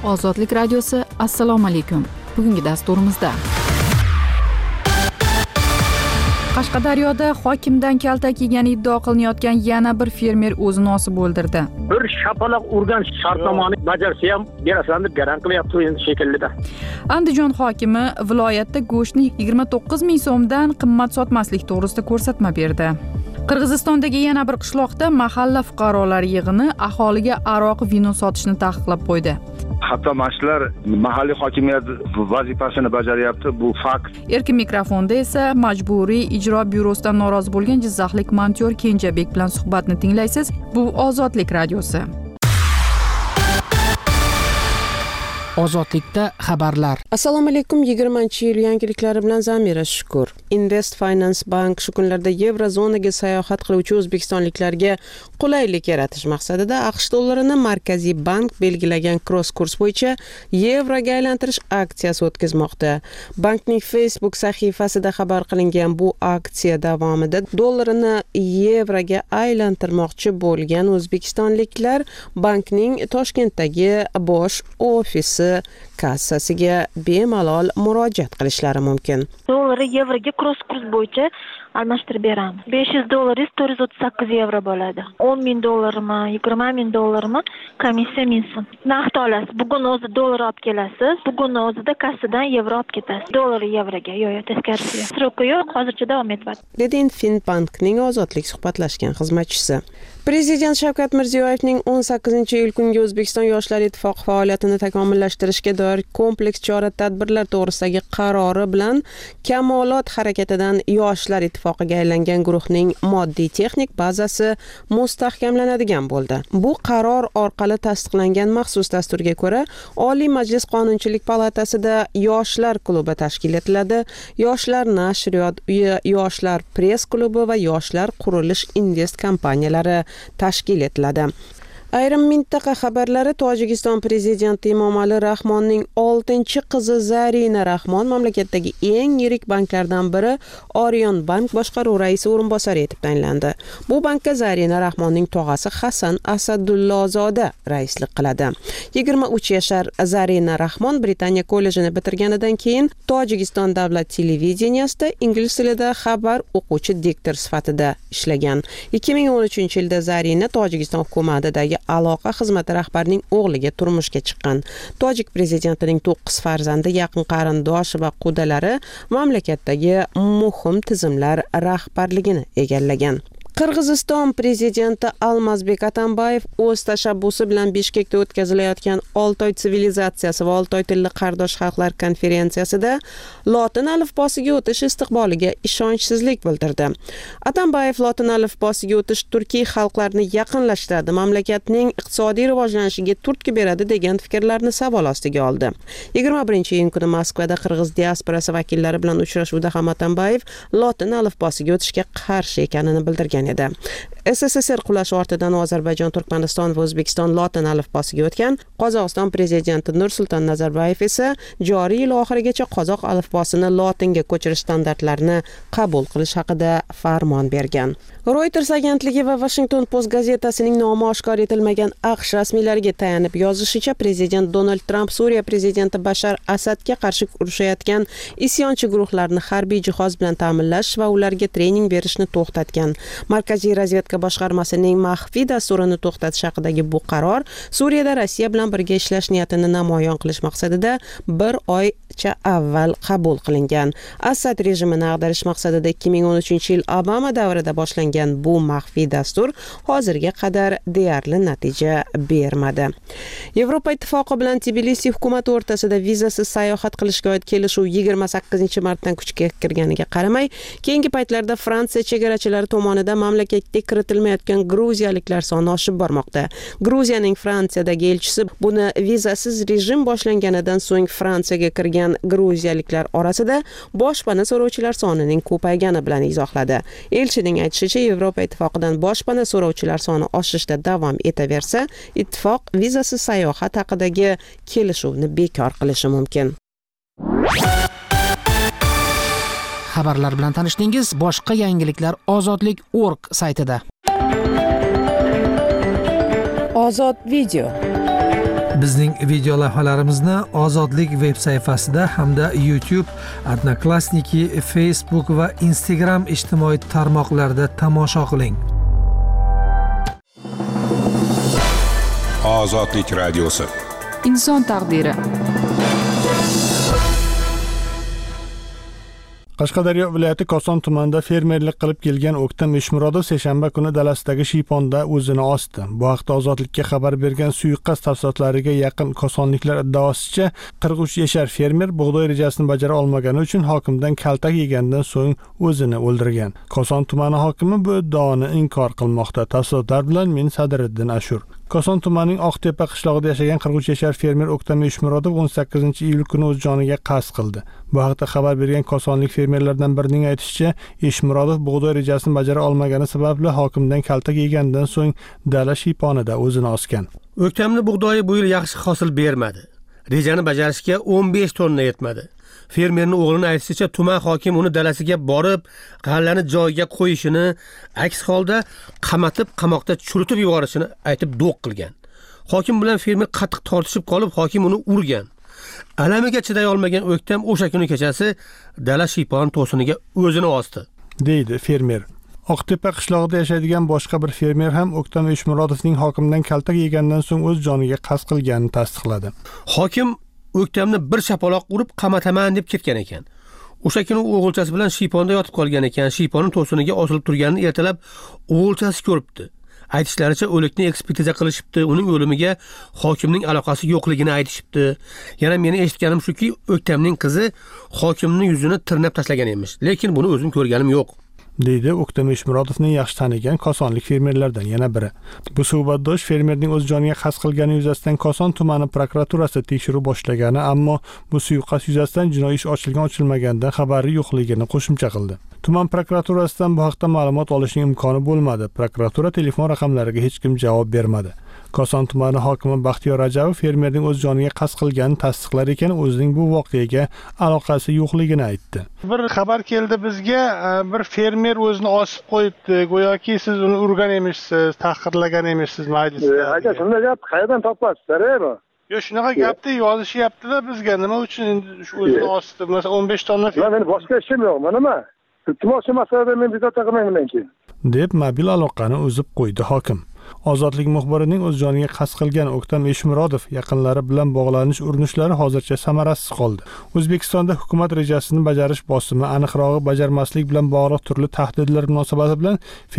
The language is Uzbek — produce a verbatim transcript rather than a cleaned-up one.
Ozodlik radiosi. Assalomu alaykum. Bugungi dasturimizda Qashqadaryoda hokimdan kaltak yegani iddio qilinayotgan yana bir fermer o'zini osib o'ldirdi. Bir shapaloq urgan shartnomani bajarsa ham berasan deb garant qilyapti endi shekillida. Andijon hokimi viloyatda go'shtni yigirma to'qqiz ming so'mdan qimmat sotmaslik to'g'risida ko'rsatma berdi. Qirg'izistondagi yana bir qishloqda mahalla fuqarolari yig'ini aholiga aroq, vino sotishni taqiqlab qo'ydi. Hatto mashlar mahalliy hokimiyat vazifasini bajaryapti, bu fakt. Erkin mikrofonda esa majburiy ijro byurosidan norozi bo'lgan jizzaxlik montyor Kenjabek bilan suhbatni tinglaysiz. Bu Ozodlik radiosi. Ozodlikda xabarlar. Assalomu alaykum. yigirmanchi yil yangiliklari bilan Zamira Shukur. Invest Finance Bank shu kunlarda Yevrozonaga sayohat qiluvchi o'zbekistonliklarga qulaylik yaratish maqsadida AQSh dollarini Markaziy bank belgilagan cross kurs bo'yicha yevroga aylantirish aksiyasi o'tkazmoqda. Bankning Facebook sahifasida xabar qilingan bu aksiya davomida dollarini yevroga aylantirmoqchi bo'lgan o'zbekistonliklar bankning Toshkentdagi bosh ofisi kassasiga bemalol murojaat qilishlari mumkin. Dollari yevroga cross kurs bo'yicha almashtirib beramiz. besh yuz dollaringiz to'rt yuz o'ttiz sakkiz yevro bo'ladi. o'n ming dollarmi, yigirma ming dollarmi komissiya ming so'm. Naqd olasiz. Bugun o'zi dollar olib kelasiz. Bugun o'zida kassadan yevro olib ketasiz. Dollar yevroga, yo'q, yo'q, teskarisi. Sroki yo'q, hozircha davom etyapti. Dedi Finbankning ozodlik suhbatlashgan xizmatchisi. Prezident Shavkat Mirziyoyevning o'n sakkizinchi iyul kungi O'zbekiston Yoshlar ittifoqi faoliyatini takomillashtirishga doir kompleks chora-tadbirlar to'g'risidagi qarori bilan Kamolot harakatidan Yoshlar ittifoqiga aylangan guruhning moddiy-texnik bazasi mustahkamlanadigan bo'ldi. Bu qaror orqali tasdiqlangan maxsus dasturga ko'ra Oliy Majlis Qonunchilik palatasida Yoshlar klubi tashkil etiladi. Yoshlar nashriyot uyi, Yoshlar press klubi va Yoshlar qurilish invest kompaniyalari tashkil etiladi. Ayrim mintaqa xabarlari. Tojikiston prezidenti Emomali Rahmonning oltinchi qizi Zarina Rahmon mamlakatdagi eng yirik banklardan biri Orion Bank boshqaruv raisi o'rinbosari etib tayinlandi. Bu bankka Zarina Rahmonning tog'asi Hasan Asadullazoda raislik qiladi. yigirma uch yashar Zarina Rahmon Britaniya kollejini bitirganidan keyin Tojikiston davlat televideniyasida ingliz tilida xabar o'quvchi diktor sifatida ishlagan. ikki ming o'n uchinchi yilda Zarina Tojikiston hukumatidagi aloqa xizmati rahbarining o'g'liga turmushga chiqqan. Tojik prezidentining to'qqiz farzandi, yaqin qarindoshi va qudalari mamlakatdagi muhim tizimlar rahbarligini egallagan. Qirg'iziston prezidenti Almazbek Atambayev o'z tashabbusi bilan Bishkekda o'tkazilayotgan Oltoy sivilizatsiyasi va Oltoy tilli qardosh xalqlar konferensiyasida lotin alifbosiga o'tish istiqboliga ishonchsizlik bildirdi. Atambayev lotin alifbosiga o'tish turkiy xalqlarni yaqinlashtiradi, mamlakatning iqtisodiy rivojlanishiga turtki beradi degan fikrlarni savol ostiga oldi. yigirma birinchi iyun kuni Moskvada qirg'iz diasporasi vakillari bilan uchrashuvda ham Atambayev lotin alifbosiga o'tishga qarshi ekanini bildirgan edi. S S S R qulashi ortidan Ozarbayjon, Turkmaniston va O'zbekiston lotin alifbosiga o'tgan. Qozog'iston prezidenti Nursulton Nazarboyev esa joriy yil oxirigacha qozoq alifbosini lotinga ko'chirish standartlarini qabul qilish haqida farmon bergan. Reuters agentligi va Washington Post gazetasining nomi oshkor etilmagan AQSh rasmiylariga tayanib yozishicha, prezident Donald Trump Suriya prezidenti Bashar Asadga qarshi urushayotgan isyonchi guruhlarni harbiy jihoz bilan ta'minlash va ularga trening berishni to'xtatgan. Markaziy razvedka boshqarmasining maxfiy dasturini to'xtatish haqidagi bu qaror Suriyada Rossiya bilan birga ishlash niyatini namoyon qilish maqsadida bir oycha avval qabul qilingan. Asad rejimini ag'darish maqsadida ikki ming o'n uchinchi yil Obama davrida boshlangan bu maxfiy dastur hozirga qadar deyarli natija bermadi. Yevropa ittifoqi bilan Tbilisi hukumati o'rtasida vizasiz sayohat qilishga oid kelishuv yigirma sakkizinchi martdan kuchga kirganiga qaramay, keyingi paytlarda Fransiya chegarachilari tomonidan mamlakatga kiritilmayotgan gruziyaliklar soni oshib bormoqda. Gruziyaning Fransiyadagi elchisi buni vizasiz rejim boshlanganidan so'ng Fransiyaga kirgan gruziyaliklar orasida boshpana so'rovchilar sonining ko'paygani bilan izohladi. Elchining aytishicha, Yevropa ittifoqidan boshpana so'rovchilar soni oshishda davom etaversa, ittifoq vizasiz sayohat haqidagi kelishuvni bekor qilishi mumkin. Xabarlar bilan tanishdingiz. Boshqa yangiliklar ozodlik nokta org saytida. Ozod video. Biz Bizning video lavhalarimizni Ozodlik veb sayfasida hamda YouTube, Odnoklassniki, Facebook va Instagram ijtimoiy tarmoqlarida tomosha qiling. Ozodlik radiosi. Inson taqdiri. Qashqadaryo viloyati Koson tumanida fermerlik qilib kelgan O'ktam Eshmurodov seshanba kuni dalasidagi shiyponda o'zini osdi. Bu haqda Ozodlikka xabar bergan suiqasd tafsilotlariga yaqin kosonliklar iddaosicha qirq uch yashar fermer bug'doy rejasini bajara olmagani uchun hokimdan kaltak yegandan so'ng o'zini o'ldirgan. Koson tumani hokimi bu iddaoni inkor qilmoqda. Tafsilotlar bilan men Sadiriddin Ashur. Koson tumanining Oqtepa qishlog'ida yashagan qirq uch yashar fermer O'ktam Eshmurodov o'n sakkizinchi iyul kuni o'z joniga qasd qildi. Bu haqda xabar bergan kosonlik fermerlardan birining aytishicha, Eshmurodov bug'doy rejasini bajara olmagani sababli hokimdan kaltak yegandan so'ng dala shiyponida o'zini osgan. O'ktamning bug'doyi bu yil yaxshi hosil bermadi. Rejani bajarishga o'n besh tonna yetmadi. Fermerning o'g'lini aytishicha, tuman hokim uni dalasiga borib, g'allani joyiga qo'yishini, aks holda qamatib, qamoqda churitib yuborishini aytib do'q qilgan. Hokim bilan fermer qattiq tortishib qolib, hokim uni urgan. Alamiga chiday olmagan O'ktam o'sha kuni kechasi dala shiypon to'siniga o'zini osdi, deydi fermer. Oqtepa qishlog'ida yashaydigan boshqa bir fermer ham O'ktam Eshmurodovning hokimdan kaltak yegandan so'ng o'z joniga qasd qilganini tasdiqladi. Hokim O'ktamni bir shapaloq urib qamataman deb ketgan ekan. O'sha kuni o'g'ilchasi bilan shiyponda yotib qolgan ekan. Shiyponning to'siniga osilib turganini ertalab o'g'ilchasi ko'ribdi. Aytishlaricha o'likni ekspertiza qilishibdi, uning o'limiga hokimning aloqasi yo'qligini aytishibdi. Yana meni eshitganim shuki, O'ktamning qizi hokimning yuzini tirnab tashlagan emish, lekin buni o'zim ko'rganim yo'q, deydi O'ktam Eshmurodovni yaxshi tanigan kosonlik fermerlardan yana biri. Bu suhbatdosh fermerning o'z joniga qasd qilgani yuzasidan Koson tumani prokuraturasi tekshiruv boshlagani, ammo bu suiqasd yuzasidan jinoiy ish ochilgan ochilmaganidan xabari yo'qligini qo'shimcha qildi. Tuman prokuraturasidan bu haqda ma'lumot olishning imkoni bo'lmadi. Prokuratura telefon raqamlariga hech kim javob bermadi. Koson tumani hokimi Baxtiyor Rajabov fermerning o'z joniga qasd qilganini tasdiqlar ekan, o'zining bu voqeaga aloqasi yo'qligini aytdi. Bir xabar keldi bizga, bir fermer o'zini osib qo'yibdi, go'yoki siz uni urgan emishsiz, tahqirlagan emishsiz majlisda. Aka, shunday gap qayerdan topasizlar-a? Yo'q, shunaqa gapni yozishyapti-da bizga. Nima uchun endi shu o'zini osdi? Masalan, o'n besh tonna. Men boshqa ishim yo'q, nima? Iltimos masalada men bezovta qilmang mendan keyin, deb mobil aloqani uzib qo'ydi hokim. Ozodlik muxbirining o'z joniga qasd qilgan O'ktam Eshmurodov yaqinlari bilan bog'lanish urinishlari hozircha samarasiz qoldi. O'zbekistonda hukumat rejasini bajarish bosimi, aniqrog'i bajarmaslik bilan bog'liq turli tahdidlar munosabati bilan